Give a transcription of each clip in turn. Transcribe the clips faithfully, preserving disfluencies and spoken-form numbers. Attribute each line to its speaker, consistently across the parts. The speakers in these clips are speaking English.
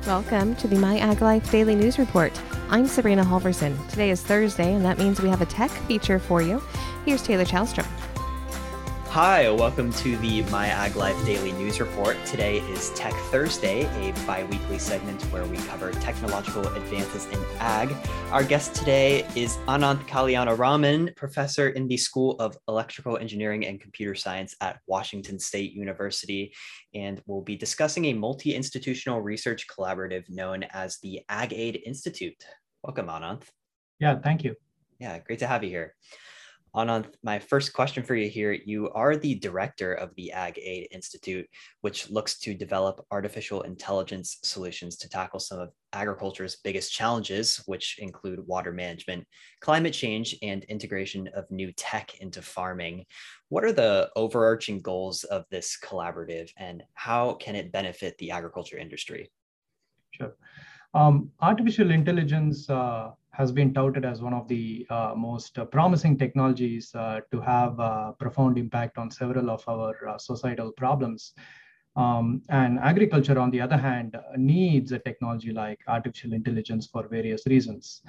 Speaker 1: Welcome to the My Ag Life Daily News Report. I'm Sabrina Halverson. Today is Thursday, and that means we have a tech feature for you. Here's Taylor Chalstrom.
Speaker 2: Hi, welcome to the My Ag Life Daily News Report. Today is Tech Thursday, a bi-weekly segment where we cover technological advances in ag. Our guest today is Ananth Kalyanaraman, professor in the School of Electrical Engineering and Computer Science at Washington State University, and we'll be discussing a multi-institutional research collaborative known as the AgAid Institute. Welcome, Ananth.
Speaker 3: Yeah, thank you.
Speaker 2: Yeah, great to have you here. Ananth, my first question for you here, you are the director of the AgAid Institute, which looks to develop artificial intelligence solutions to tackle some of agriculture's biggest challenges, which include water management, climate change, and integration of new tech into farming. What are the overarching goals of this collaborative, and how can it benefit the agriculture industry?
Speaker 3: Sure. Um, artificial intelligence uh, has been touted as one of the uh, most uh, promising technologies uh, to have a profound impact on several of our uh, societal problems. Um, and agriculture, on the other hand, needs a technology like artificial intelligence for various reasons.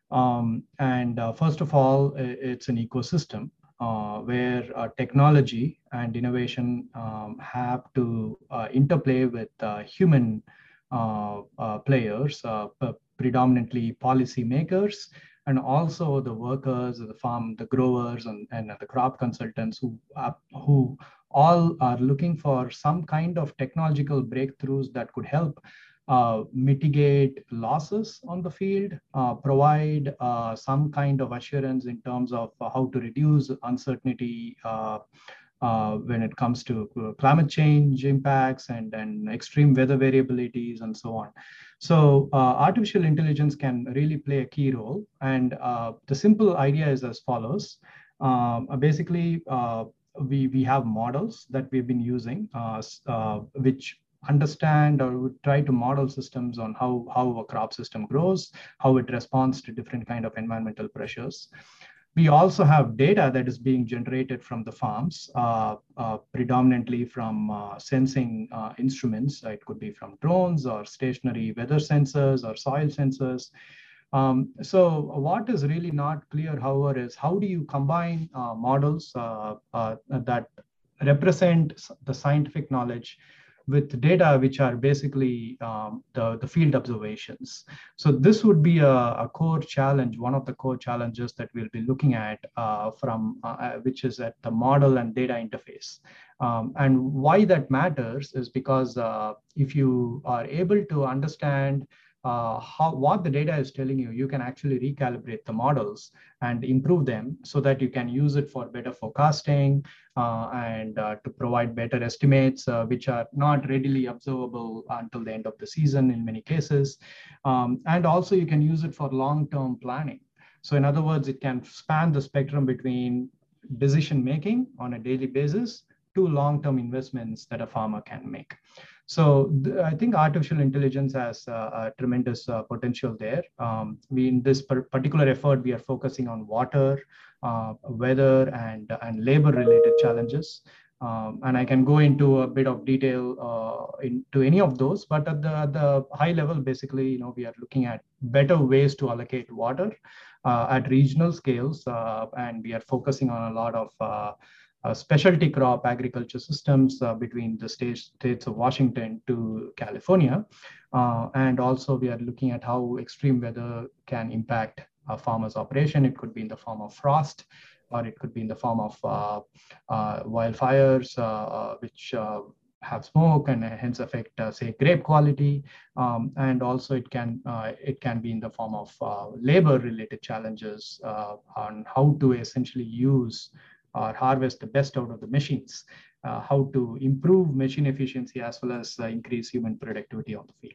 Speaker 3: Um, and uh, first of all, it's an ecosystem uh, where uh, technology and innovation um, have to uh, interplay with uh, human Uh, uh, players, uh, predominantly policymakers, and also the workers, the farm, the growers, and, and the crop consultants who, uh, who all are looking for some kind of technological breakthroughs that could help uh, mitigate losses on the field, uh, provide uh, some kind of assurance in terms of how to reduce uncertainty uh, Uh, when it comes to uh, climate change impacts and, and extreme weather variabilities and so on. So uh, artificial intelligence can really play a key role. And uh, the simple idea is as follows. Um, basically, uh, we, we have models that we've been using, uh, uh, which understand or would try to model systems on how, how a crop system grows, how it responds to different kind of environmental pressures. We also have data that is being generated from the farms, uh, uh, predominantly from uh, sensing uh, instruments. It could be from drones or stationary weather sensors or soil sensors. Um, so what is really not clear, however, is how do you combine uh, models uh, uh, that represent the scientific knowledge with data which are basically um, the, the field observations. So this would be a, a core challenge, one of the core challenges that we'll be looking at uh, from, uh, which is at the model and data interface. Um, and why that matters is because uh, if you are able to understand Uh, how what the data is telling you, you can actually recalibrate the models and improve them so that you can use it for better forecasting uh, and uh, to provide better estimates, uh, which are not readily observable until the end of the season in many cases. Um, and also you can use it for long-term planning. So in other words, it can span the spectrum between decision making on a daily basis to long-term investments that a farmer can make. So I think artificial intelligence has uh, a tremendous uh, potential there. Um, we, in this particular effort, we are focusing on water, uh, weather, and, and labor-related challenges. Um, and I can go into a bit of detail uh, into any of those, but at the, at the high level, basically, you know, we are looking at better ways to allocate water uh, at regional scales, uh, and we are focusing on a lot of uh, Uh, specialty crop agriculture systems uh, between the states, states of Washington to California. Uh, and also we are looking at how extreme weather can impact a farmer's operation. It could be in the form of frost, or it could be in the form of uh, uh, wildfires, uh, uh, which uh, have smoke and hence affect, uh, say, grape quality. Um, and also it can, uh, it can be in the form of uh, labor-related challenges uh, on how to essentially use or harvest the best out of the machines, uh, how to improve machine efficiency as well as uh, increase human productivity on the field.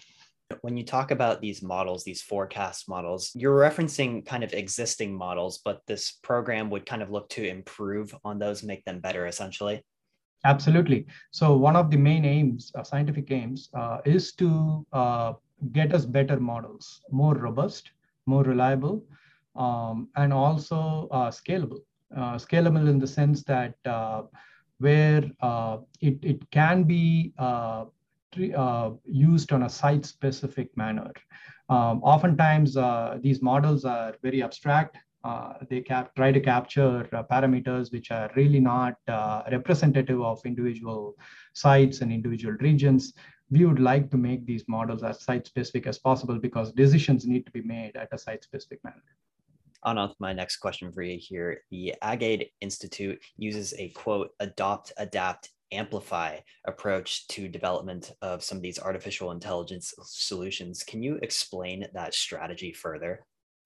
Speaker 2: When you talk about these models, these forecast models, you're referencing kind of existing models, but this program would kind of look to improve on those, make them better, essentially.
Speaker 3: Absolutely. So one of the main aims, uh, scientific aims, uh, is to uh, get us better models, more robust, more reliable, um, and also uh, scalable. Uh, scalable in the sense that uh, where uh, it, it can be uh, uh, used on a site-specific manner. Um, oftentimes, uh, these models are very abstract. Uh, they cap try to capture uh, parameters which are really not uh, representative of individual sites and individual regions. We would like to make these models as site-specific as possible because decisions need to be made at a site-specific manner.
Speaker 2: On with my next question for you here. The AgAid Institute uses a quote, adopt, adapt, amplify approach to development of some of these artificial intelligence solutions. Can you explain that strategy further?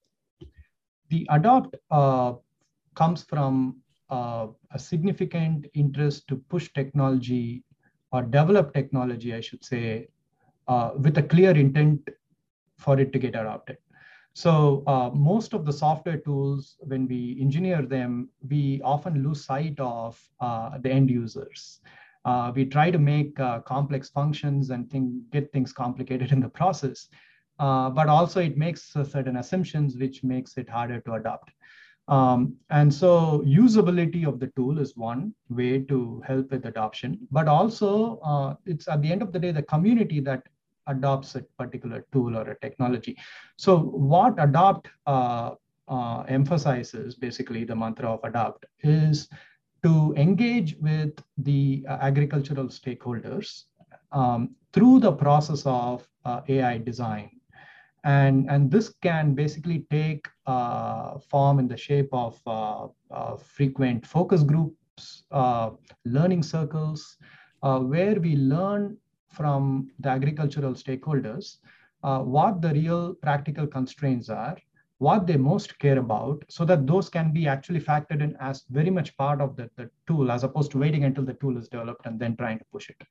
Speaker 3: The adopt uh, comes from uh, a significant interest to push technology or develop technology, I should say, uh, with a clear intent for it to get adopted. So uh, most of the software tools, when we engineer them, we often lose sight of uh, the end users. Uh, we try to make uh, complex functions and think, get things complicated in the process, uh, but also it makes uh, certain assumptions which makes it harder to adopt. Um, and so usability of the tool is one way to help with adoption, but also uh, it's at the end of the day, the community that adopts a particular tool or a technology. So what adopt uh, uh, emphasizes, basically the mantra of adopt, is to engage with the uh, agricultural stakeholders um, through the process of uh, A I design. And, and this can basically take uh, form in the shape of uh, uh, frequent focus groups, uh, learning circles, uh, where we learn from the agricultural stakeholders uh, what the real practical constraints are, what they most care about, so that those can be actually factored in as very much part of the, the tool, as opposed to waiting until the tool is developed and then trying to push it.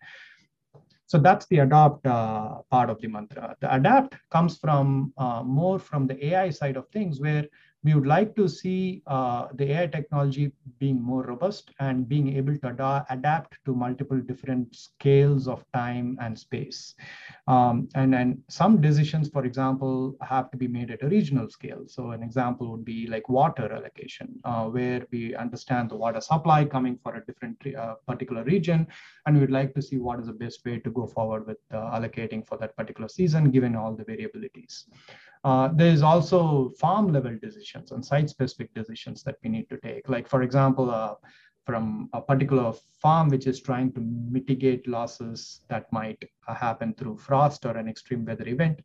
Speaker 3: So that's the adopt uh, part of the mantra. The adapt comes from uh, more from the A I side of things, where we would like to see uh, the A I technology being more robust and being able to ad adapt to multiple different scales of time and space. Um, and, and some decisions, for example, have to be made at a regional scale. So an example would be like water allocation, uh, where we understand the water supply coming for a different uh, particular region, and we'd like to see what is the best way to go forward with uh, allocating for that particular season, given all the variabilities. Uh, there's also farm level decisions and site specific decisions that we need to take. Like, for example, uh, from a particular farm which is trying to mitigate losses that might uh, happen through frost or an extreme weather event,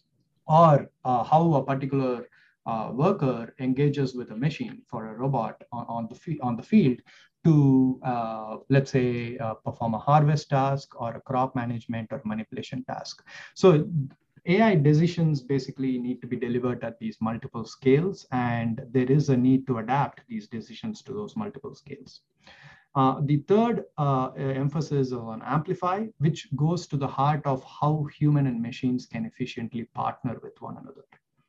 Speaker 3: or uh, how a particular uh, worker engages with a machine for a robot on, on, the, on the field to, uh, let's say, uh, perform a harvest task or a crop management or manipulation task. So A I decisions basically need to be delivered at these multiple scales, and there is a need to adapt these decisions to those multiple scales. Uh, the third uh, emphasis is on amplify, which goes to the heart of how human and machines can efficiently partner with one another.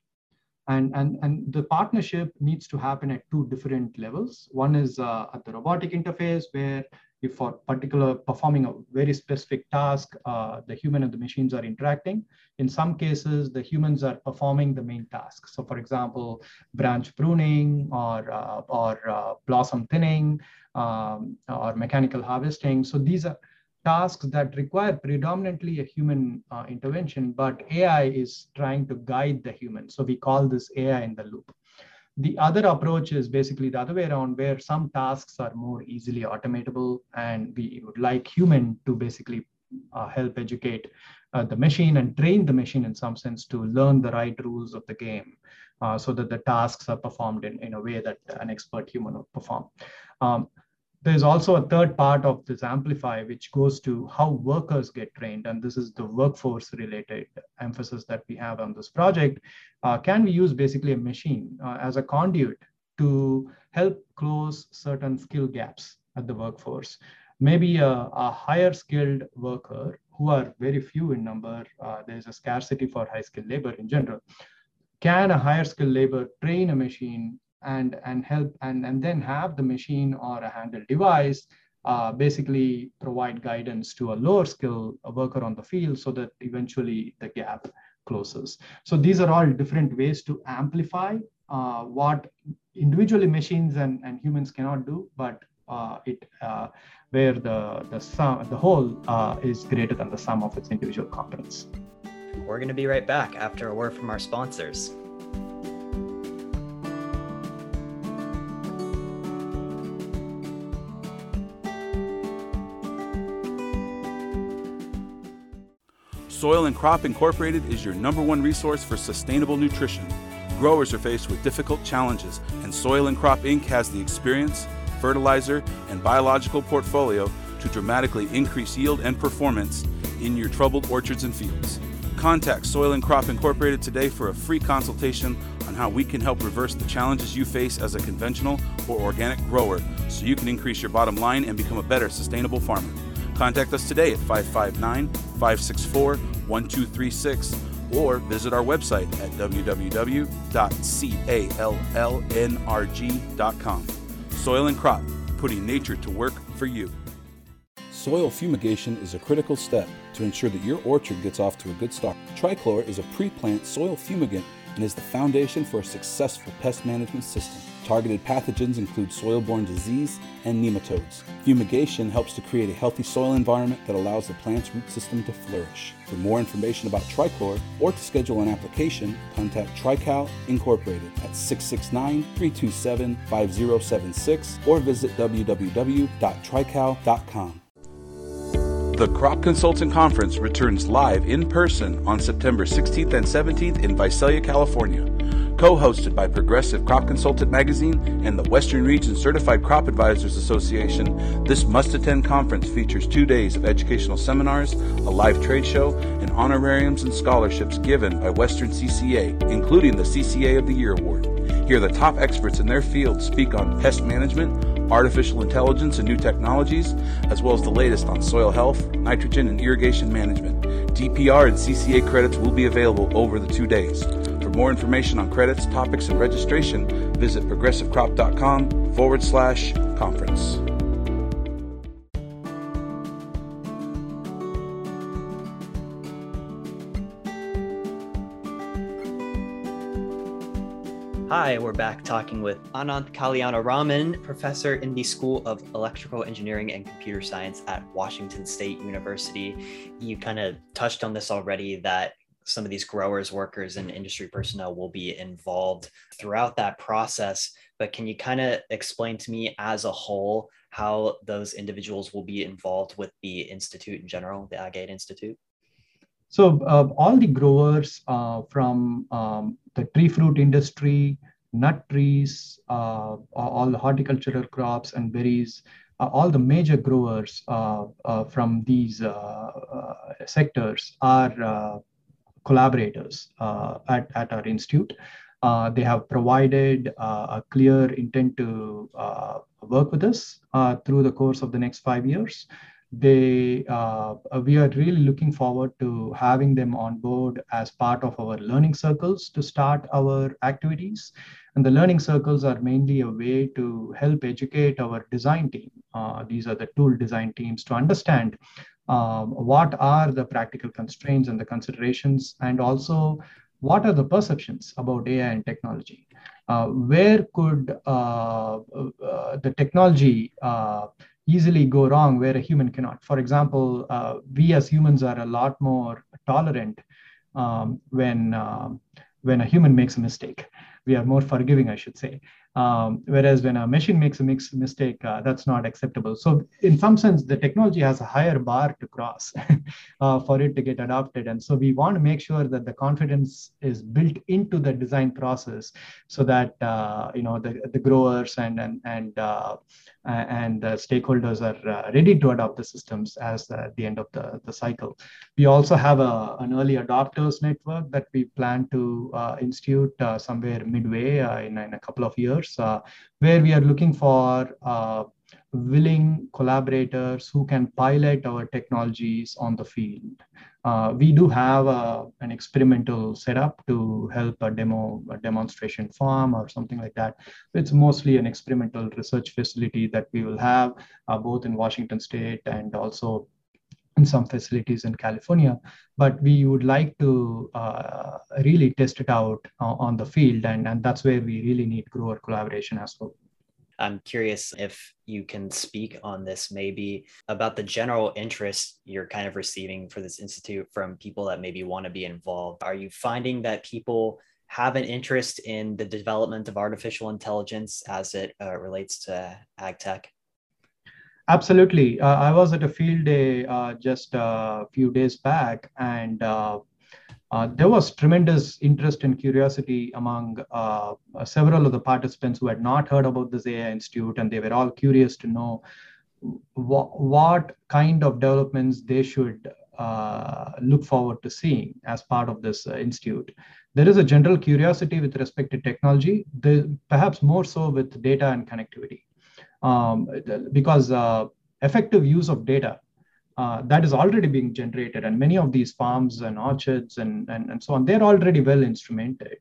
Speaker 3: And, and, and the partnership needs to happen at two different levels. One is uh, at the robotic interface, where if for particular performing a very specific task, uh, the human and the machines are interacting. In some cases, the humans are performing the main task. So for example, branch pruning or, uh, or uh, blossom thinning um, or mechanical harvesting. So these are tasks that require predominantly a human uh, intervention, but A I is trying to guide the human. So we call this A I in the loop. The other approach is basically the other way around, where some tasks are more easily automatable, and we would like human to basically uh, help educate uh, the machine and train the machine in some sense to learn the right rules of the game uh, so that the tasks are performed in, in a way that an expert human would perform. Um, There's also a third part of this amplify, which goes to how workers get trained. And this is the workforce related emphasis that we have on this project. Uh, can we use basically a machine uh, as a conduit to help close certain skill gaps at the workforce? Maybe a, a higher skilled worker, who are very few in number, uh, there's a scarcity for high skilled labor in general. Can a higher skilled labor train a machine and, and help and, and then have the machine or a handheld device uh, basically provide guidance to a lower skill a worker on the field, so that eventually the gap closes. So these are all different ways to amplify uh, what individually machines and, and humans cannot do, but uh, it uh, where the the sum the whole uh, is greater than the sum of its individual components.
Speaker 2: We're going to be right back after a word from our sponsors.
Speaker 4: Soil and Crop Incorporated is your number one resource for sustainable nutrition. Growers are faced with difficult challenges, and Soil and Crop Incorporated has the experience, fertilizer, and biological portfolio to dramatically increase yield and performance in your troubled orchards and fields. Contact Soil and Crop Incorporated today for a free consultation on how we can help reverse the challenges you face as a conventional or organic grower so you can increase your bottom line and become a better sustainable farmer. Contact us today at five five nine, five six four, one two three six or visit our website at w w w dot callnrg dot com. Soil and Crop, putting nature to work for you. Soil fumigation is a critical step to ensure that your orchard gets off to a good start. Trichlor is a pre-plant soil fumigant and is the foundation for a successful pest management system. Targeted pathogens include soil-borne disease and nematodes. Fumigation helps to create a healthy soil environment that allows the plant's root system to flourish. For more information about Trichlor or to schedule an application, contact Trical Incorporated at six six nine, three two seven, five zero seven six or visit w w w dot trical dot com. The Crop Consultant Conference returns live in person on September sixteenth and seventeenth in Visalia, California. Co-hosted by Progressive Crop Consultant Magazine and the Western Region Certified Crop Advisors Association, this must-attend conference features two days of educational seminars, a live trade show, and honorariums and scholarships given by Western C C A, including the C C A of the Year Award. Hear the top experts in their field speak on pest management, artificial intelligence and new technologies, as well as the latest on soil health, nitrogen, and irrigation management. D P R and C C A credits will be available over the two days. For more information on credits, topics, and registration, visit progressivecrop.com forward slash conference.
Speaker 2: Hi, we're back talking with Ananth Kalyanaraman, professor in the School of Electrical Engineering and Computer Science at Washington State University. You kind of touched on this already, that some of these growers, workers, and industry personnel will be involved throughout that process. But can you kind of explain to me as a whole how those individuals will be involved with the Institute in general, the AgAid Institute?
Speaker 3: So uh, all the growers uh, from um, the tree fruit industry, nut trees, uh, all the horticultural crops and berries, uh, all the major growers uh, uh, from these uh, uh, sectors are uh, collaborators uh, at, at our institute. Uh, they have provided uh, a clear intent to uh, work with us uh, through the course of the next five years. They, uh, we are really looking forward to having them on board as part of our learning circles to start our activities. And the learning circles are mainly a way to help educate our design team. Uh, these are the tool design teams to understand um, what are the practical constraints and the considerations, and also what are the perceptions about A I and technology. Uh, where could uh, uh, the technology uh, easily go wrong where a human cannot? For example, uh, we as humans are a lot more tolerant um, when, um, when a human makes a mistake. We are more forgiving, I should say. Um, whereas when a machine makes a mix mistake, uh, that's not acceptable. So in some sense, the technology has a higher bar to cross uh, for it to get adopted. And so we want to make sure that the confidence is built into the design process so that uh, you know the, the growers and, and, and, uh, and the stakeholders are uh, ready to adopt the systems as uh, the end of the, the cycle. We also have a, an early adopters network that we plan to uh, institute uh, somewhere midway uh, in, in a couple of years. Uh, where we are looking for uh, willing collaborators who can pilot our technologies on the field. Uh, we do have a, an experimental setup to help a demo, a demonstration farm or something like that. It's mostly an experimental research facility that we will have uh, both in Washington State and also in some facilities in California, but we would like to uh, really test it out uh, on the field, and, and that's where we really need grower collaboration as well.
Speaker 2: I'm curious if you can speak on this, maybe about the general interest you're kind of receiving for this institute from people that maybe want to be involved. Are you finding that people have an interest in the development of artificial intelligence as it uh, relates to ag tech?
Speaker 3: Absolutely. Uh, I was at a field day uh, just a few days back, and uh, uh, there was tremendous interest and curiosity among uh, several of the participants who had not heard about this A I Institute, and they were all curious to know wh- what kind of developments they should uh, look forward to seeing as part of this uh, institute. There is a general curiosity with respect to technology, the, perhaps more so with data and connectivity. Um, because uh, effective use of data uh, that is already being generated, and many of these farms and orchards and, and, and so on, they're already well instrumented.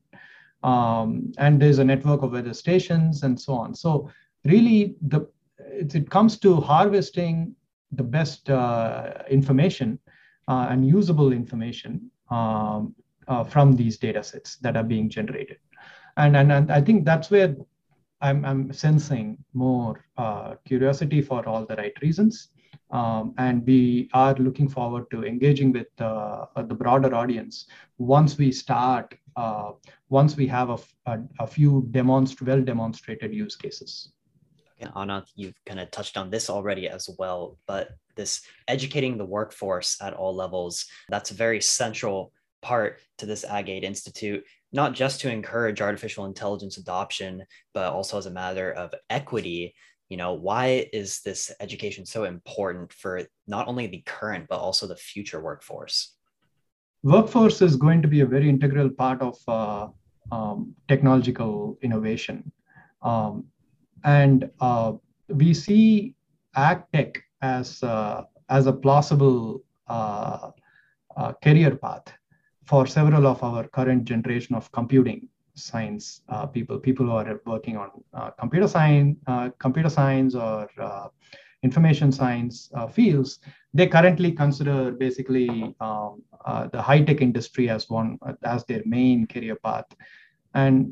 Speaker 3: Um, and there's a network of weather stations and so on. So really, the it, it comes to harvesting the best uh, information uh, and usable information um, uh, from these data sets that are being generated. And, and, and I think that's where I'm, I'm sensing more uh, curiosity for all the right reasons. Um, and we are looking forward to engaging with uh, the broader audience once we start, uh, once we have a, a, a few demonst- well demonstrated use cases.
Speaker 2: Okay, Ananth, you've kind of touched on this already as well, but this educating the workforce at all levels, that's a very central part to this AgAid Institute, not just to encourage artificial intelligence adoption, but also as a matter of equity. You know, why is this education so important for not only the current, but also the future workforce?
Speaker 3: Workforce is going to be a very integral part of uh, um, technological innovation. Um, and uh, we see ag tech as, uh, as a plausible uh, uh, career path for several of our current generation of computing science uh, people, people who are working on uh, computer science, uh, computer science or uh, information science uh, fields. They currently consider basically um, uh, the high-tech industry as one as their main career path. And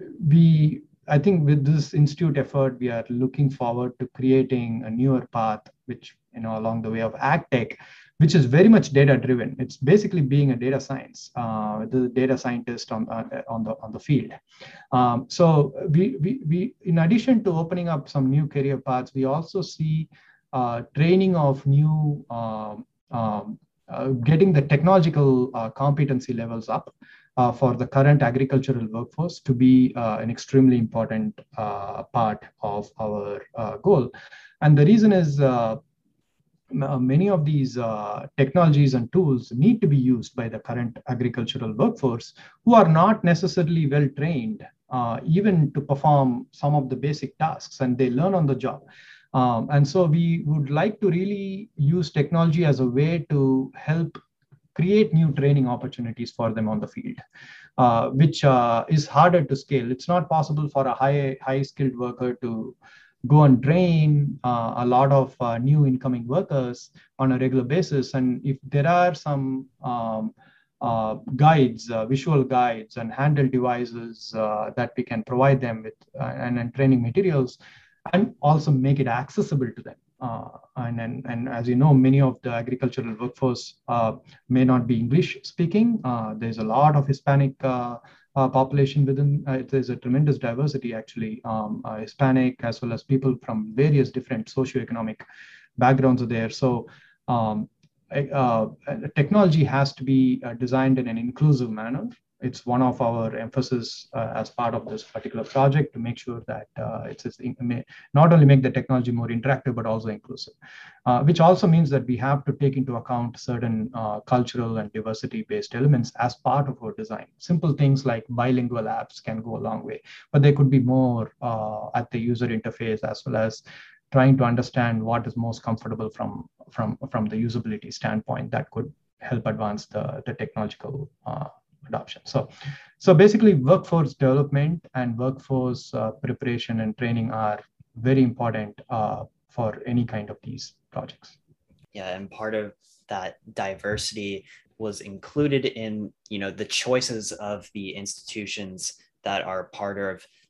Speaker 3: we, I think, with this institute effort, we are looking forward to creating a newer path, which you know along the way of ag tech, which is very much data driven. It's basically being a data science, uh, the data scientist on, uh, on, the, on the field. Um, so we, we, we, in addition to opening up some new career paths, we also see uh, training of new, um, um, uh, getting the technological uh, competency levels up uh, for the current agricultural workforce to be uh, an extremely important uh, part of our uh, goal. And the reason is, uh, many of these uh, technologies and tools need to be used by the current agricultural workforce who are not necessarily well trained, uh, even to perform some of the basic tasks, and they learn on the job. Um, and so we would like to really use technology as a way to help create new training opportunities for them on the field, uh, which uh, is harder to scale. It's not possible for a high, high skilled worker to go and train uh, a lot of uh, new incoming workers on a regular basis. And if there are some um, uh, guides, uh, visual guides and handheld devices uh, that we can provide them with uh, and, and training materials, and also make it accessible to them. Uh, and, and, and as you know, many of the agricultural workforce uh, may not be English speaking. Uh, there's a lot of Hispanic uh, Uh, population within, uh, there's a tremendous diversity actually, um, uh, Hispanic as well as people from various different socioeconomic backgrounds are there. So um, uh, technology has to be uh, designed in an inclusive manner. It's one of our emphasis uh, as part of this particular project to make sure that uh, it's, it's not only make the technology more interactive, but also inclusive, uh, which also means that we have to take into account certain uh, cultural and diversity-based elements as part of our design. Simple things like bilingual apps can go a long way, but there could be more uh, at the user interface, as well as trying to understand what is most comfortable from, from, from the usability standpoint that could help advance the, the technological uh, adoption. So, so basically workforce development and workforce uh, preparation and training are very important uh, for any kind of these projects.
Speaker 2: Yeah, and part of that diversity was included in, you know, the choices of the institutions that are part of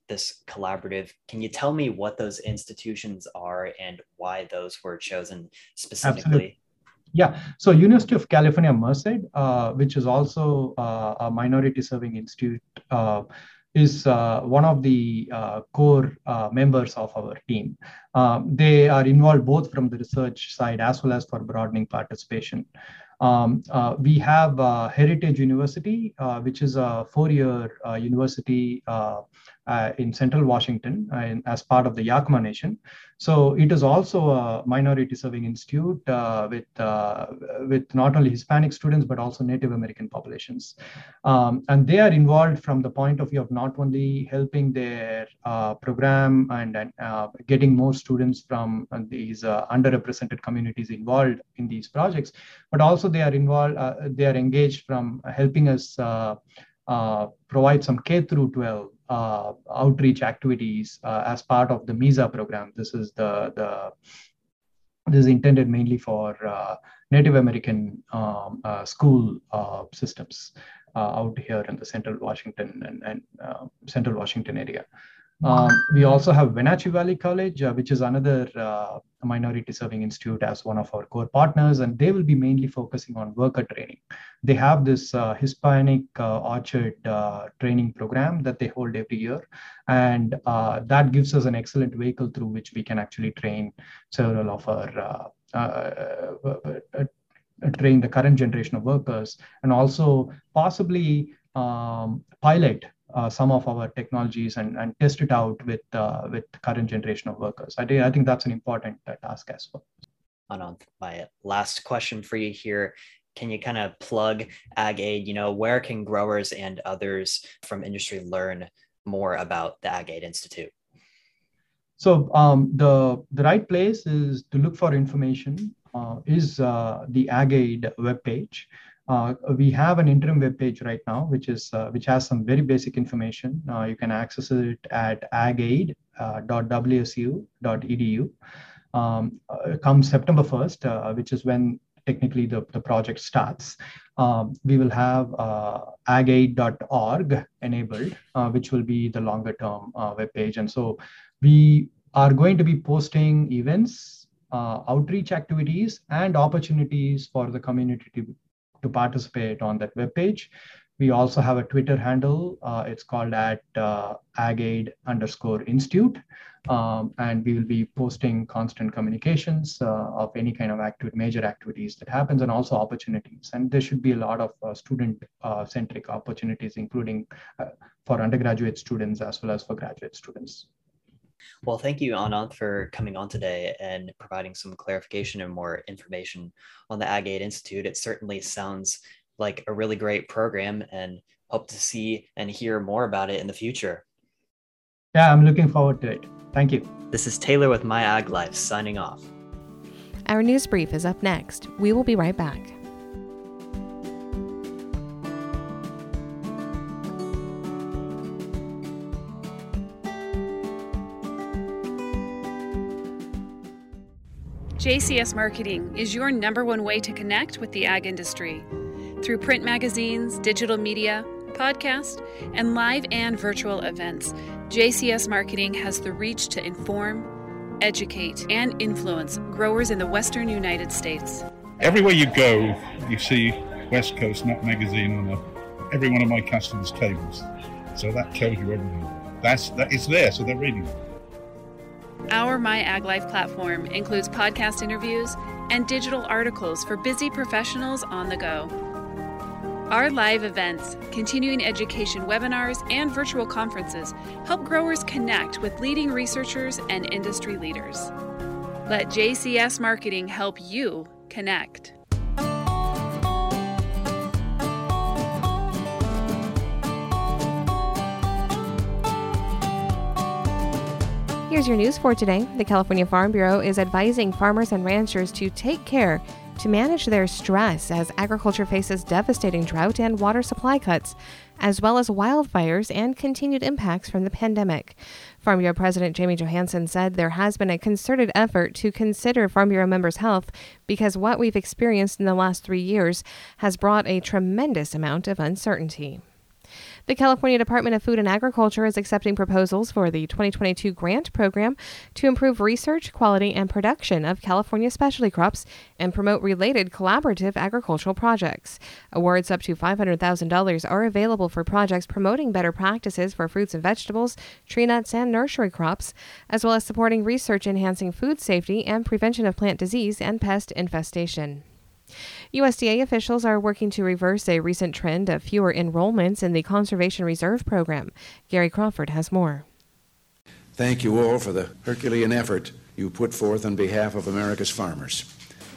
Speaker 2: this collaborative. Can you tell me what those institutions are and why those were chosen specifically?
Speaker 3: Absolutely. Yeah, so University of California, Merced, uh, which is also uh, a minority serving institute, uh, is uh, one of the uh, core uh, members of our team. Um, they are involved both from the research side as well as for broadening participation. Um, uh, we have uh, Heritage University, uh, which is a four-year uh, university uh, uh, in Central Washington uh, in, as part of the Yakama Nation. So it is also a minority-serving institute uh, with uh, with not only Hispanic students but also Native American populations, um, and they are involved from the point of view of not only helping their uh, program and, and uh, getting more students from uh, these uh, underrepresented communities involved in these projects, but also they are involved. Uh, they are engaged from helping us uh, uh, provide some K through twelve. Uh, outreach activities uh, as part of the MISA program. This is the the this is intended mainly for uh, Native American um, uh, school uh, systems uh, out here in the Central Washington and, and uh, Central Washington area. Um, we also have Wenatchee Valley College, uh, which is another uh, minority serving institute as one of our core partners, and they will be mainly focusing on worker training. They have this uh, Hispanic uh, Orchard uh, training program that they hold every year, and uh, that gives us an excellent vehicle through which we can actually train several of our uh, uh, uh, uh, train the current generation of workers, and also possibly um, pilot Uh, some of our technologies and, and test it out with uh, with current generation of workers. I, think I think that's an important uh, task as well.
Speaker 2: Ananth, my last question for you here. Can you kind of plug AgAid? You know, where can growers and others from industry learn more about the AgAid Institute?
Speaker 3: So um, the, the right place is to look for information uh, is uh, the AgAid webpage. Uh, we have an interim web page right now, which is uh, which has some very basic information. Uh, you can access it at agaid dot w s u dot e d u. Um, uh, come September first, uh, which is when technically the, the project starts, um, we will have uh, agaid dot org enabled, uh, which will be the longer term uh, web page. And so we are going to be posting events, uh, outreach activities, and opportunities for the community to to participate on that webpage. We also have a Twitter handle. Uh, it's called at uh, agaid underscore institute. Um, and we will be posting constant communications uh, of any kind of active, major activities that happens, and also opportunities. And there should be a lot of uh, student-centric uh, opportunities, including uh, for undergraduate students as well as for graduate students.
Speaker 2: Well, thank you, Ananth, for coming on today and providing some clarification and more information on the AgAid Institute. It certainly sounds like a really great program, and hope to see and hear more about it in the future.
Speaker 3: Yeah, I'm looking forward to it. Thank you.
Speaker 2: This is Taylor with My Ag Life signing off.
Speaker 1: Our news brief is up next. We will be right back.
Speaker 5: J C S Marketing is your number one way to connect with the ag industry. Through print magazines, digital media, podcast, and live and virtual events, J C S Marketing has the reach to inform, educate, and influence growers in the Western United States.
Speaker 6: Everywhere you go, you see West Coast Nut Magazine on a, every one of my customers' tables. So that tells you everything. That's, that, it's there, so they're reading it.
Speaker 5: Our My Ag Life platform includes podcast interviews and digital articles for busy professionals on the go. Our live events, continuing education webinars, and virtual conferences help growers connect with leading researchers and industry leaders. Let J C S Marketing help you connect.
Speaker 1: Here's your news for today. The California Farm Bureau is advising farmers and ranchers to take care to manage their stress as agriculture faces devastating drought and water supply cuts, as well as wildfires and continued impacts from the pandemic. Farm Bureau President Jamie Johansson said there has been a concerted effort to consider Farm Bureau members' health because what we've experienced in the last three years has brought a tremendous amount of uncertainty. The California Department of Food and Agriculture is accepting proposals for the twenty twenty-two grant program to improve research, quality, and production of California specialty crops and promote related collaborative agricultural projects. Awards up to five hundred thousand dollars are available for projects promoting better practices for fruits and vegetables, tree nuts, and nursery crops, as well as supporting research enhancing food safety and prevention of plant disease and pest infestation. U S D A officials are working to reverse a recent trend of fewer enrollments in the Conservation Reserve Program. Gary Crawford has more.
Speaker 7: Thank you all for the Herculean effort you put forth on behalf of America's farmers.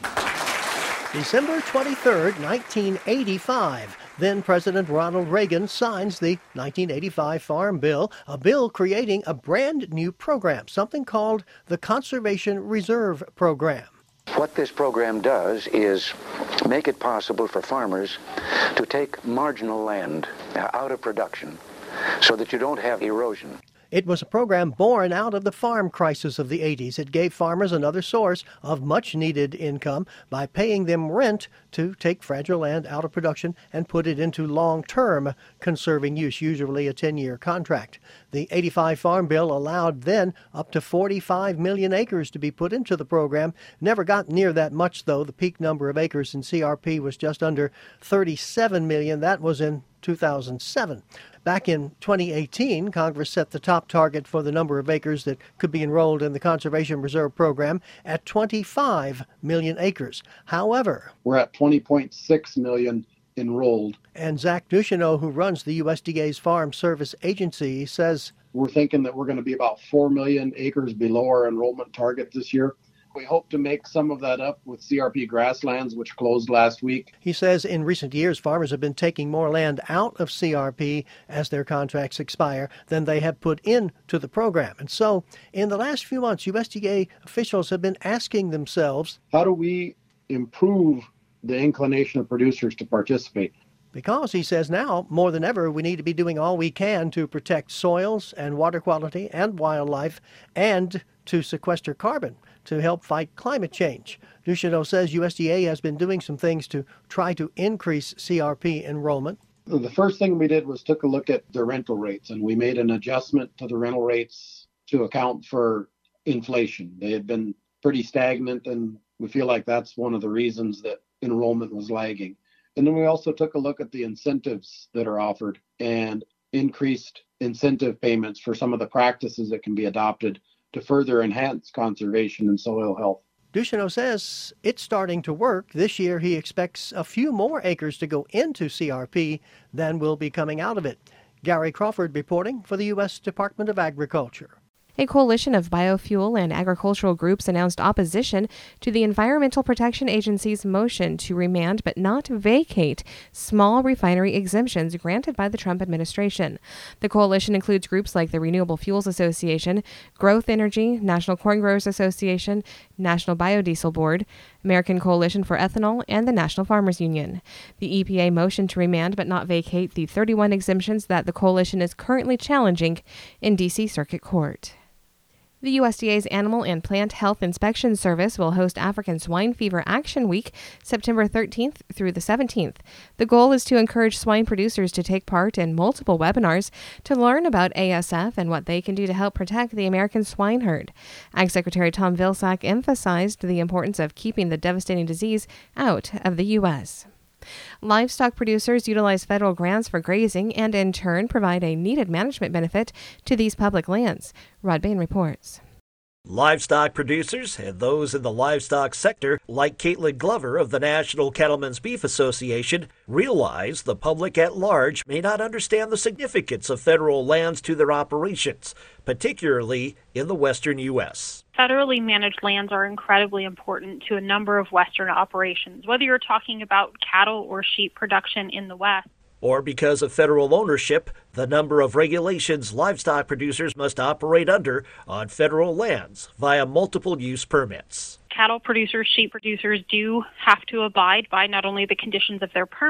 Speaker 8: December twenty-third, nineteen eighty-five. Then President Ronald Reagan signs the nineteen eighty-five Farm Bill, a bill creating a brand new program, something called the Conservation Reserve Program.
Speaker 9: What this program does is make it possible for farmers to take marginal land out of production so that you don't have erosion.
Speaker 8: It was a program born out of the farm crisis of the eighties. It gave farmers another source of much-needed income by paying them rent to take fragile land out of production and put it into long-term conserving use, usually a ten-year contract. The eighty-five Farm Bill allowed then up to forty-five million acres to be put into the program. Never got near that much, though. The peak number of acres in C R P was just under thirty-seven million. That was in two thousand seven. Back in twenty eighteen, Congress set the top target for the number of acres that could be enrolled in the Conservation Reserve Program at twenty-five million acres. However,
Speaker 10: we're at twenty point six million enrolled.
Speaker 8: And Zach Ducheneaux, who runs the U S D A's Farm Service Agency, says
Speaker 10: we're thinking that we're going to be about four million acres below our enrollment target this year. We hope to make some of that up with C R P grasslands, which closed last week.
Speaker 8: He says in recent years, farmers have been taking more land out of C R P as their contracts expire than they have put into the program. And so in the last few months, U S D A officials have been asking themselves,
Speaker 10: how do we improve the inclination of producers to participate?
Speaker 8: Because, he says, now, more than ever, we need to be doing all we can to protect soils and water quality and wildlife and to sequester carbon to help fight climate change. Ducheneaux says U S D A has been doing some things to try to increase C R P enrollment.
Speaker 10: The first thing we did was took a look at the rental rates, and we made an adjustment to the rental rates to account for inflation. They had been pretty stagnant, and we feel like that's one of the reasons that enrollment was lagging. And then we also took a look at the incentives that are offered and increased incentive payments for some of the practices that can be adopted to further enhance conservation and soil health.
Speaker 8: Ducheneaux says it's starting to work. This year he expects a few more acres to go into C R P than will be coming out of it. Gary Crawford reporting for the U S Department of Agriculture.
Speaker 1: A coalition of biofuel and agricultural groups announced opposition to the Environmental Protection Agency's motion to remand but not vacate small refinery exemptions granted by the Trump administration. The coalition includes groups like the Renewable Fuels Association, Growth Energy, National Corn Growers Association, National Biodiesel Board, American Coalition for Ethanol, and the National Farmers Union. The E P A motioned to remand but not vacate the thirty-one exemptions that the coalition is currently challenging in D C Circuit Court. The U S D A's Animal and Plant Health Inspection Service will host African Swine Fever Action Week, September thirteenth through the seventeenth. The goal is to encourage swine producers to take part in multiple webinars to learn about A S F and what they can do to help protect the American swine herd. Ag Secretary Tom Vilsack emphasized the importance of keeping the devastating disease out of the U S Livestock producers utilize federal grants for grazing and in turn provide a needed management benefit to these public lands. Rod Bain reports.
Speaker 11: Livestock producers and those in the livestock sector, like Caitlin Glover of the National Cattlemen's Beef Association, realize the public at large may not understand the significance of federal lands to their operations, particularly in the western U S
Speaker 12: Federally managed lands are incredibly important to a number of Western operations, whether you're talking about cattle or sheep production in the West.
Speaker 11: Or because of federal ownership, the number of regulations livestock producers must operate under on federal lands via multiple use permits.
Speaker 12: Cattle producers, sheep producers do have to abide by not only the conditions of their permit,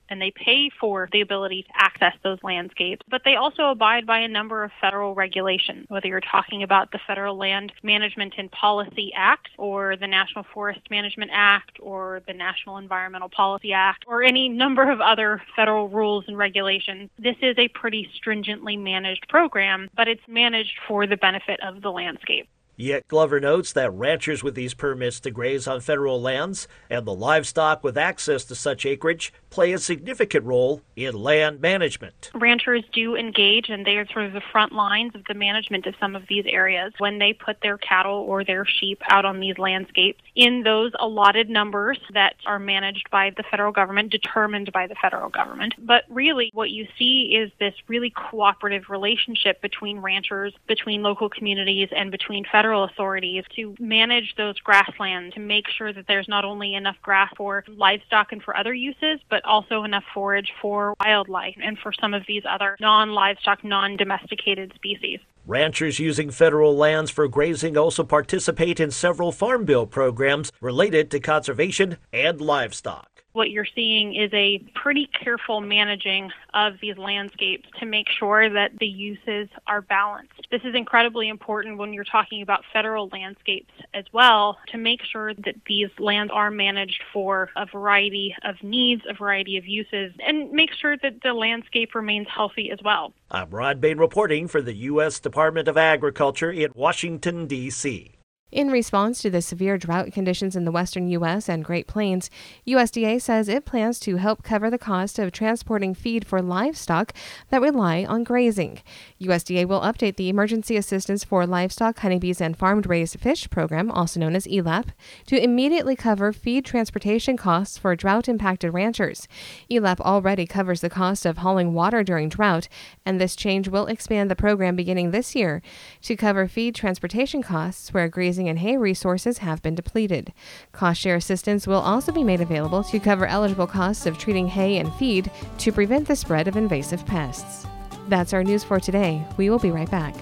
Speaker 12: and they pay for the ability to access those landscapes, but they also abide by a number of federal regulations, whether you're talking about the Federal Land Management and Policy Act or the National Forest Management Act or the National Environmental Policy Act or any number of other federal rules and regulations. This is a pretty stringently managed program, but it's managed for the benefit of the landscape.
Speaker 11: Yet Glover notes that ranchers with these permits to graze on federal lands and the livestock with access to such acreage play a significant role in land management.
Speaker 12: Ranchers do engage, and they are sort of the front lines of the management of some of these areas when they put their cattle or their sheep out on these landscapes in those allotted numbers that are managed by the federal government, determined by the federal government. But really what you see is this really cooperative relationship between ranchers, between local communities, and between federal authorities to manage those grasslands, to make sure that there's not only enough grass for livestock and for other uses, but also enough forage for wildlife and for some of these other non-livestock, non-domesticated species.
Speaker 11: Ranchers using federal lands for grazing also participate in several Farm Bill programs related to conservation and livestock.
Speaker 12: What you're seeing is a pretty careful managing of these landscapes to make sure that the uses are balanced. This is incredibly important when you're talking about federal landscapes as well, to make sure that these lands are managed for a variety of needs, a variety of uses, and make sure that the landscape remains healthy as well.
Speaker 11: I'm Rod Bain reporting for the U S Department of Agriculture in Washington, D C
Speaker 1: In response to the severe drought conditions in the western U S and Great Plains, U S D A says it plans to help cover the cost of transporting feed for livestock that rely on grazing. U S D A will update the Emergency Assistance for Livestock, Honeybees, and Farmed-Raised Fish program, also known as E L A P, to immediately cover feed transportation costs for drought-impacted ranchers. E L A P already covers the cost of hauling water during drought, and this change will expand the program beginning this year to cover feed transportation costs where grazing and hay resources have been depleted. Cost share assistance will also be made available to cover eligible costs of treating hay and feed to prevent the spread of invasive pests. That's our news for today. We will be right back.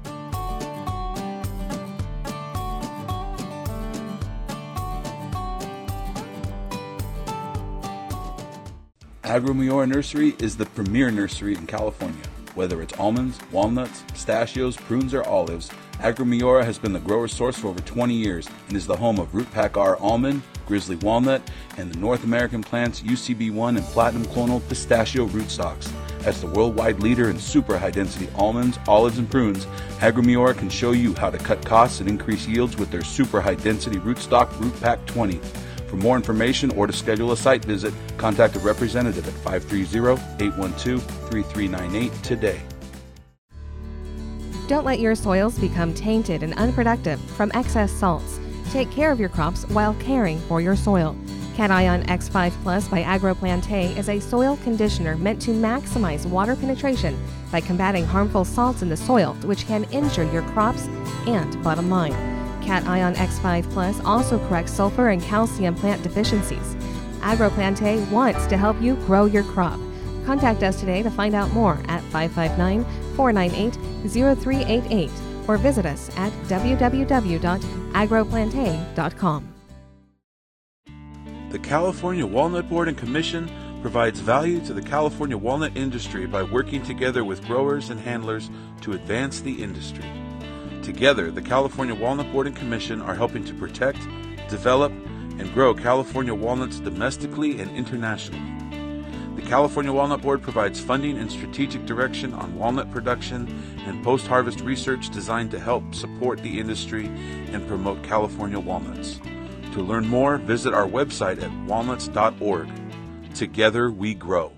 Speaker 4: Agro-Miora Nursery is the premier nursery in California. Whether it's almonds, walnuts, pistachios, prunes, or olives, Agro-Miora has been the grower's source for over twenty years and is the home of Root Pack R almond, Grizzly walnut, and the North American plants U C B one and Platinum clonal pistachio rootstocks. As the worldwide leader in super high-density almonds, olives, and prunes, Agro-Miora can show you how to cut costs and increase yields with their super high-density rootstock Root Pack twenty. For more information or to schedule a site visit, contact a representative at five three zero, eight one two, three three nine eight today.
Speaker 1: Don't let your soils become tainted and unproductive from excess salts. Take care of your crops while caring for your soil. Cation X five Plus by AgroPlante is a soil conditioner meant to maximize water penetration by combating harmful salts in the soil, which can injure your crops and bottom line. Cation X five Plus also corrects sulfur and calcium plant deficiencies. AgroPlante wants to help you grow your crop. Contact us today to find out more at five five nine, four nine eight, zero three eight eight or visit us at w w w dot agroplante dot com.
Speaker 4: The California Walnut Board and Commission provides value to the California walnut industry by working together with growers and handlers to advance the industry. Together, the California Walnut Board and Commission are helping to protect, develop, and grow California walnuts domestically and internationally. The California Walnut Board provides funding and strategic direction on walnut production and post-harvest research designed to help support the industry and promote California walnuts. To learn more, visit our website at walnuts dot org. Together we grow.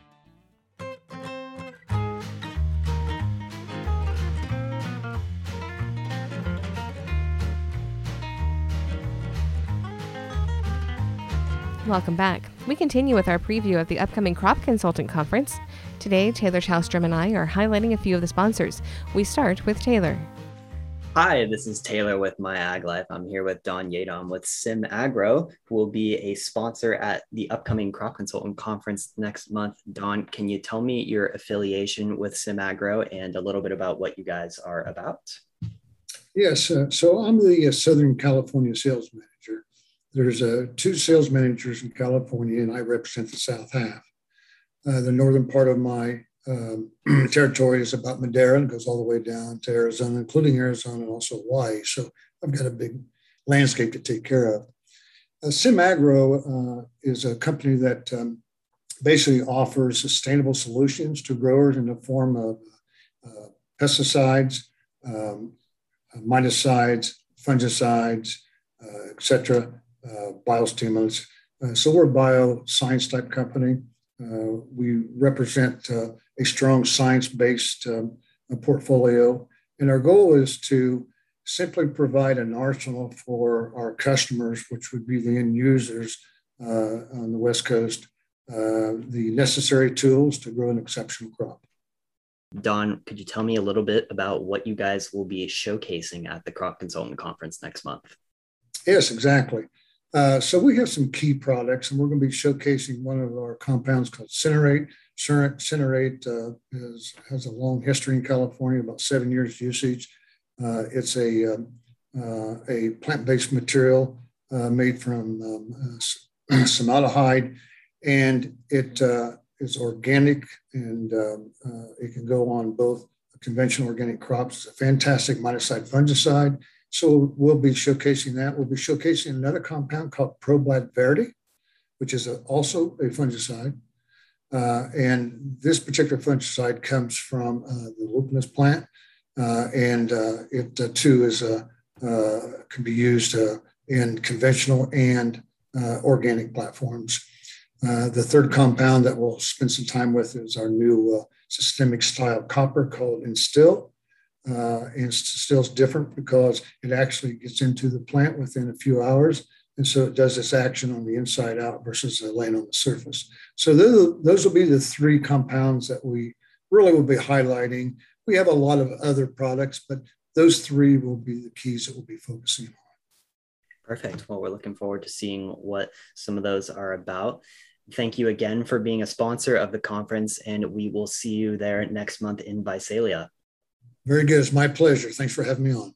Speaker 1: Welcome back. We continue with our preview of the upcoming Crop Consultant Conference. Today, Taylor Shalstrom and I are highlighting a few of the sponsors. We start with Taylor.
Speaker 2: Hi, this is Taylor with My Ag Life. I'm here with Don Yadom with Sim Agro, who will be a sponsor at the upcoming Crop Consultant Conference next month. Don, can you tell me your affiliation with Sim Agro and a little bit about what you guys are about?
Speaker 13: Yes, uh, so I'm the uh, Southern California sales manager. There's uh, two sales managers in California, and I represent the South half. Uh, the northern part of my um, territory is about Madera and goes all the way down to Arizona, including Arizona and also Hawaii. So I've got a big landscape to take care of. Uh, SimAgro uh, is a company that um, basically offers sustainable solutions to growers in the form of uh, pesticides, um, miticides, fungicides, uh, et cetera, uh, biostimulants. Uh, so we're a bioscience type company. Uh, we represent uh, a strong science-based um, portfolio, and our goal is to simply provide an arsenal for our customers, which would be the end users uh, on the West Coast, uh, the necessary tools to grow an exceptional crop.
Speaker 2: Don, could you tell me a little bit about what you guys will be showcasing at the Crop Consultant Conference next month?
Speaker 13: Yes, exactly. Uh, so we have some key products, and we're going to be showcasing one of our compounds called Cinerate. Cinerate uh, is, has a long history in California, about seven years usage. Uh, it's a, um, uh, a plant-based material uh, made from um, uh, formaldehyde, and it uh, is organic, and um, uh, it can go on both conventional organic crops. It's a fantastic miticide fungicide. So we'll be showcasing that. We'll be showcasing another compound called ProBlad Verde, which is a, also a fungicide. Uh, and this particular fungicide comes from uh, the lupinus plant. Uh, and uh, it uh, too is uh, uh, can be used uh, in conventional and uh, organic platforms. Uh, the third compound that we'll spend some time with is our new uh, systemic style copper called Instill. Uh, and Instill is different because it actually gets into the plant within a few hours. And so it does its action on the inside out versus uh, laying on the surface. So those, those will be the three compounds that we really will be highlighting. We have a lot of other products, but those three will be the keys that we'll be focusing on.
Speaker 2: Perfect. Well, we're looking forward to seeing what some of those are about. Thank you again for being a sponsor of the conference, and we will see you there next month in Visalia.
Speaker 13: Very good. It's my pleasure. Thanks for having me on.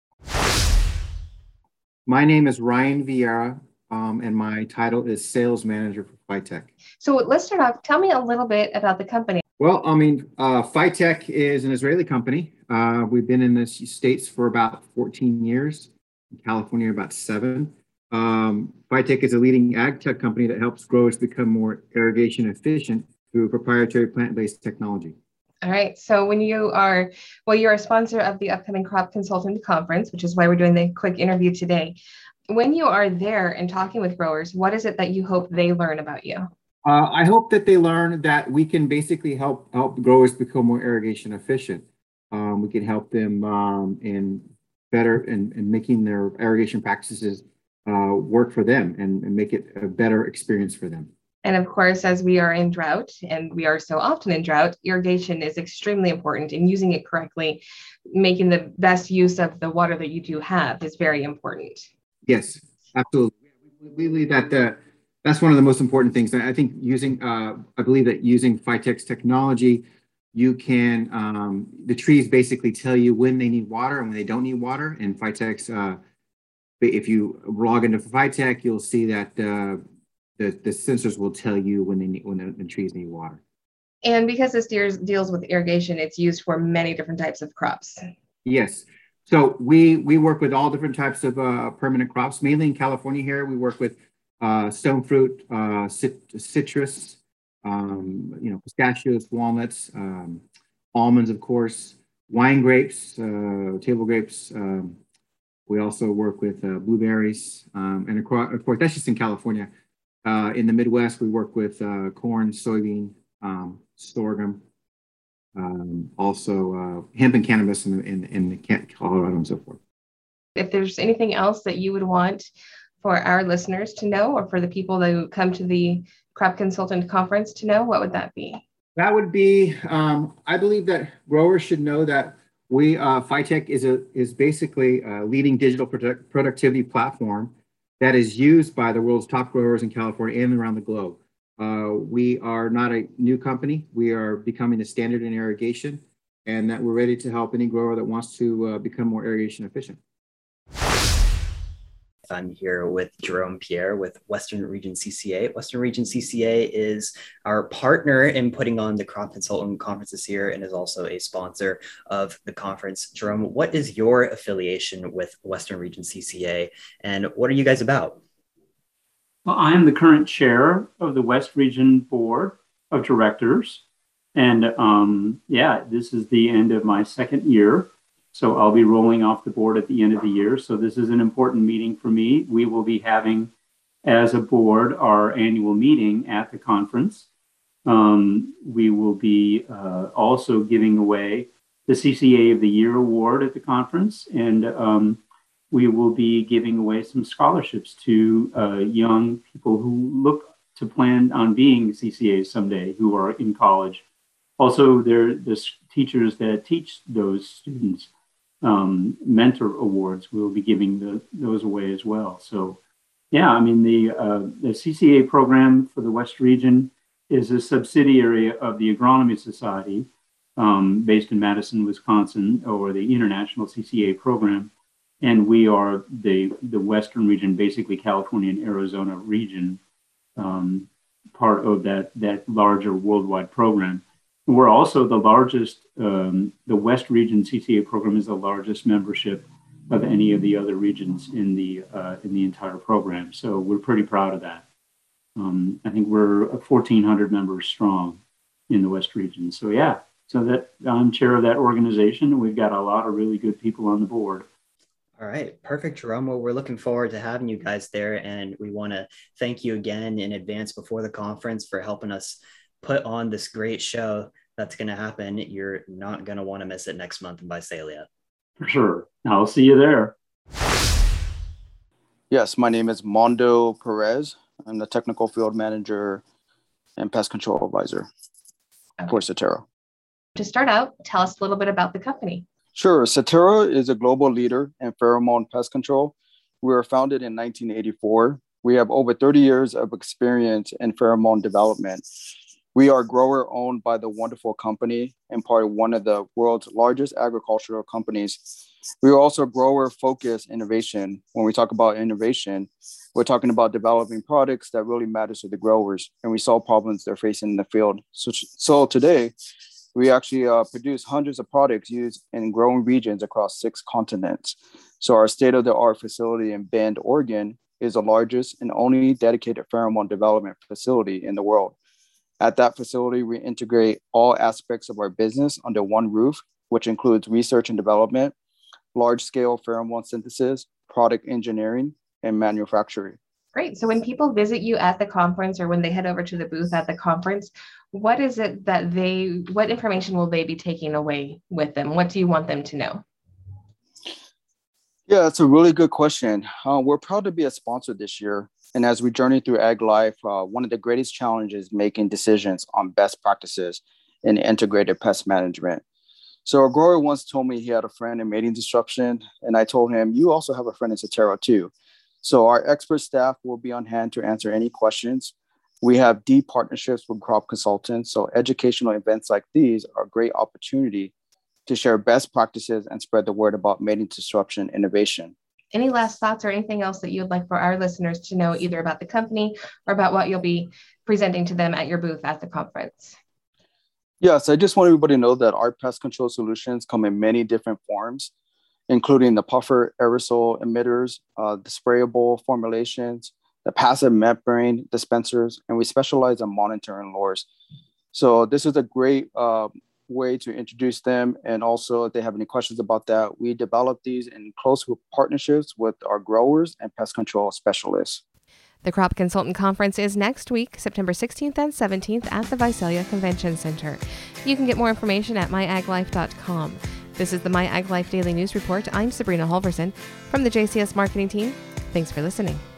Speaker 14: My name is Ryan Vieira, um, and my title is Sales Manager for Phytech.
Speaker 1: So let's start off. Tell me a little bit about the company.
Speaker 14: Well, I mean, uh, Phytech is an Israeli company. Uh, we've been in the States for about fourteen years, in California about seven. Um, Phytech is a leading ag tech company that helps growers become more irrigation efficient through proprietary plant-based technology.
Speaker 1: All right. So when you are, well, you're a sponsor of the upcoming Crop Consultant Conference, which is why we're doing the quick interview today. When you are there and talking with growers, what is it that you hope they learn about you?
Speaker 14: Uh, I hope that they learn that we can basically help help growers become more irrigation efficient. Um, we can help them um, in better in, in making their irrigation practices uh, work for them and, and make it a better experience for them.
Speaker 1: And of course, as we are in drought, and we are so often in drought, irrigation is extremely important, and using it correctly, making the best use of the water that you do have is very important.
Speaker 14: Yes, absolutely. We believe that the, that's one of the most important things. I think using, uh, I believe that using Phytech's technology, you can, um, the trees basically tell you when they need water and when they don't need water. And Phytech's, uh, if you log into Phytech, you'll see that uh, The, the sensors will tell you when they need, when the, the trees need water.
Speaker 1: And because this deals, deals with irrigation, it's used for many different types of crops.
Speaker 14: Yes. So we we work with all different types of uh, permanent crops, mainly in California here. We work with uh, stone fruit, uh, cit citrus, um, you know, pistachios, walnuts, um, almonds, of course, wine grapes, uh, table grapes. Um, we also work with uh, blueberries. Um, and of course, of course, that's just in California. Uh, in the Midwest, we work with uh, corn, soybean, um, sorghum, um, also uh, hemp and cannabis in, in, in Colorado and so forth.
Speaker 1: If there's anything else that you would want for our listeners to know, or for the people that come to the Crop Consultant Conference to know, what would that be?
Speaker 14: That would be, um, I believe that growers should know that we, uh, Phytech is, a, is basically a leading digital product productivity platform that is used by the world's top growers in California and around the globe. Uh, we are not a new company. We are becoming the standard in irrigation, and that we're ready to help any grower that wants to uh, become more irrigation efficient.
Speaker 2: I'm here with Jerome Pierre with Western Region C C A. Western Region C C A is our partner in putting on the Crop Consultant Conference this year and is also a sponsor of the conference. Jerome, what is your affiliation with Western Region C C A and what are you guys about?
Speaker 15: Well, I am the current chair of the West Region Board of Directors. And um, yeah, this is the end of my second year. So I'll be rolling off the board at the end of the year. So this is an important meeting for me. We will be having, as a board, our annual meeting at the conference. Um, we will be uh, also giving away the C C A of the Year Award at the conference. And um, we will be giving away some scholarships to uh, young people who look to plan on being C C As someday, who are in college. Also, there the teachers that teach those students um, mentor awards. We'll be giving the, those away as well. So, yeah, I mean, the, uh, the C C A program for the West Region is a subsidiary of the Agronomy Society um, based in Madison, Wisconsin, or the International C C A program. And we are the, the Western Region, basically California and Arizona region, um, part of that, that larger worldwide program. We're also the largest, um, the West Region C C A program is the largest membership of any of the other regions in the uh, in the entire program. So we're pretty proud of that. Um, I think we're fourteen hundred members strong in the West Region. So yeah, so that I'm chair of that organization, and we've got a lot of really good people on the board.
Speaker 2: All right, perfect, Jerome. Well, we're looking forward to having you guys there, and we want to thank you again in advance before the conference for helping us put on this great show that's going to happen. You're not going to want to miss it next month in Visalia.
Speaker 15: For sure. I'll see you there.
Speaker 16: Yes, my name is Mondo Perez. I'm the technical field manager and pest control advisor for Certero.
Speaker 1: To start out, tell us a little bit about the company.
Speaker 16: Sure. Certero is a global leader in pheromone pest control. We were founded in nineteen eighty-four. We have over thirty years of experience in pheromone development. We are a grower owned by the wonderful company and part of one of the world's largest agricultural companies. We are also grower focused innovation. When we talk about innovation, we're talking about developing products that really matters to the growers, and we solve problems they're facing in the field. So, so today, we actually uh, produce hundreds of products used in growing regions across six continents. So our state-of-the-art facility in Bend, Oregon is the largest and only dedicated pheromone development facility in the world. At that facility, we integrate all aspects of our business under one roof, which includes research and development, large-scale pheromone synthesis, product engineering, and manufacturing.
Speaker 1: Great. So when people visit you at the conference or when they head over to the booth at the conference, what is it that they, what information will they be taking away with them? What do you want them to know?
Speaker 16: Yeah, that's a really good question. Uh, we're proud to be a sponsor this year. And as we journey through Ag Life, uh, one of the greatest challenges is making decisions on best practices in integrated pest management. So a grower once told me he had a friend in mating disruption, and I told him, you also have a friend in Certero too. So our expert staff will be on hand to answer any questions. We have deep partnerships with crop consultants, so educational events like these are a great opportunity to share best practices and spread the word about mating disruption innovation.
Speaker 1: Any last thoughts or anything else that you'd like for our listeners to know, either about the company or about what you'll be presenting to them at your booth at the conference?
Speaker 16: Yes, I just want everybody to know that our pest control solutions come in many different forms, including the puffer aerosol emitters, uh, the sprayable formulations, the passive membrane dispensers, and we specialize in monitoring lures. So this is a great uh, way to introduce them. And also, if they have any questions about that, we develop these in close partnerships with our growers and pest control specialists.
Speaker 1: The Crop Consultant Conference is next week, September sixteenth and seventeenth at the Visalia Convention Center. You can get more information at my ag life dot com. This is the My Ag Life Daily News Report. I'm Sabrina Halverson from the J C S Marketing Team. Thanks for listening.